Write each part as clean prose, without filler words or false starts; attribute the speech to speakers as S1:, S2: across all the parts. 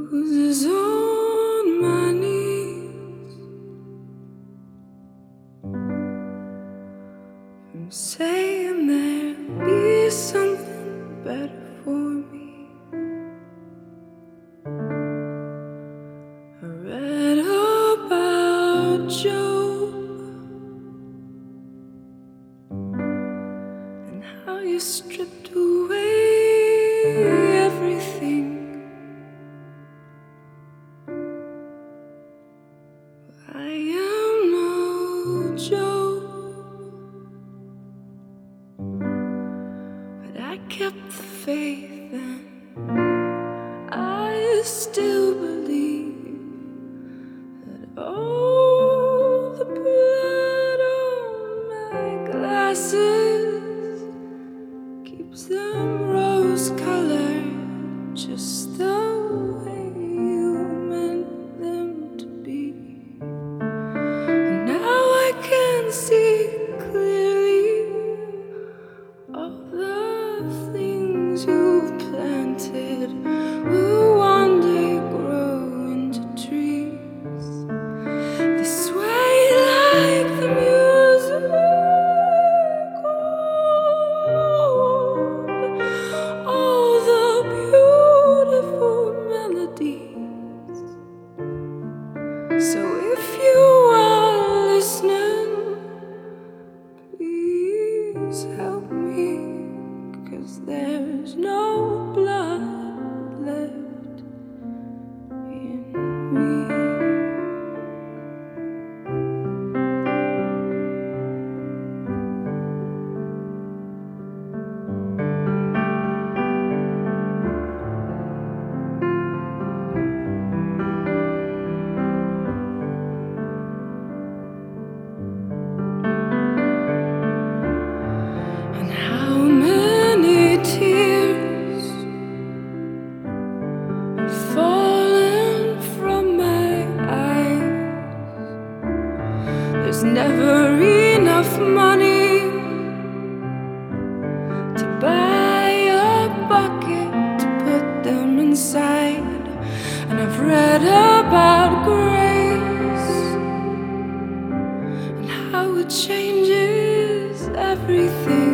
S1: bruises on my knees from saying there'll be something better for me. I read about Job and how you stripped away everything. I am no Job, but I kept the faith and I still believe that all the blood on my glasses keeps them rose-colored, just the way you meant them to be. And now I can see clearly all the things you've planted will one day grow into trees. They sway like the music, all the beautiful melodies. So if you are listening, please help me, 'cause there's no blood left in me. And how many tears have fallen from my eyes? There's never enough money to buy a bucket to put them inside. And I've read about grace and how it changes everything.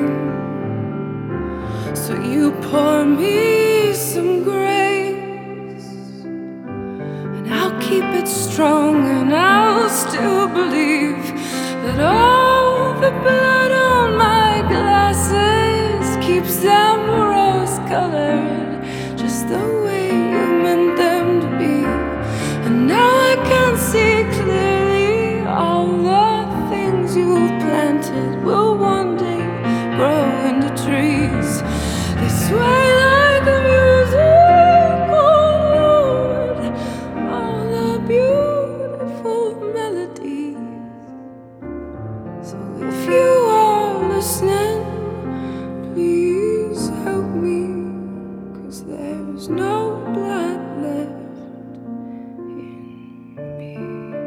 S1: So you pour me some grace, and I'll keep it strong, and I'll still believe that all the blood on my glasses keeps them rose-colored, just the way you meant them to be. And now I can see clearly all the things you've planted will one day grow into trees. They sway like the music, oh Lord, all the beautiful melodies. So if you are listening, please help me, 'cause there's no blood left in me.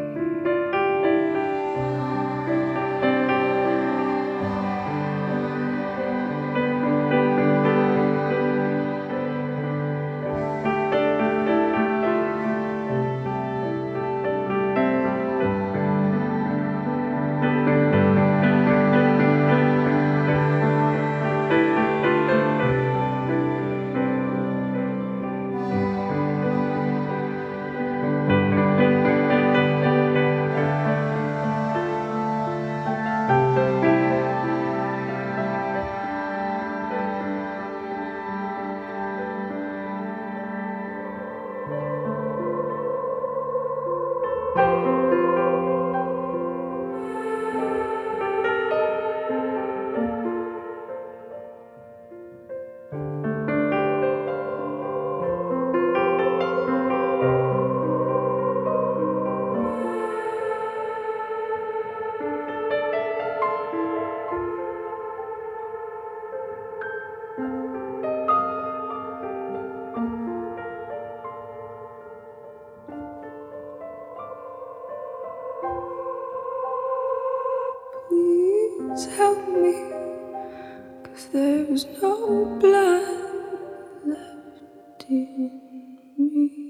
S1: Please help me, 'cause there's no blood left in me.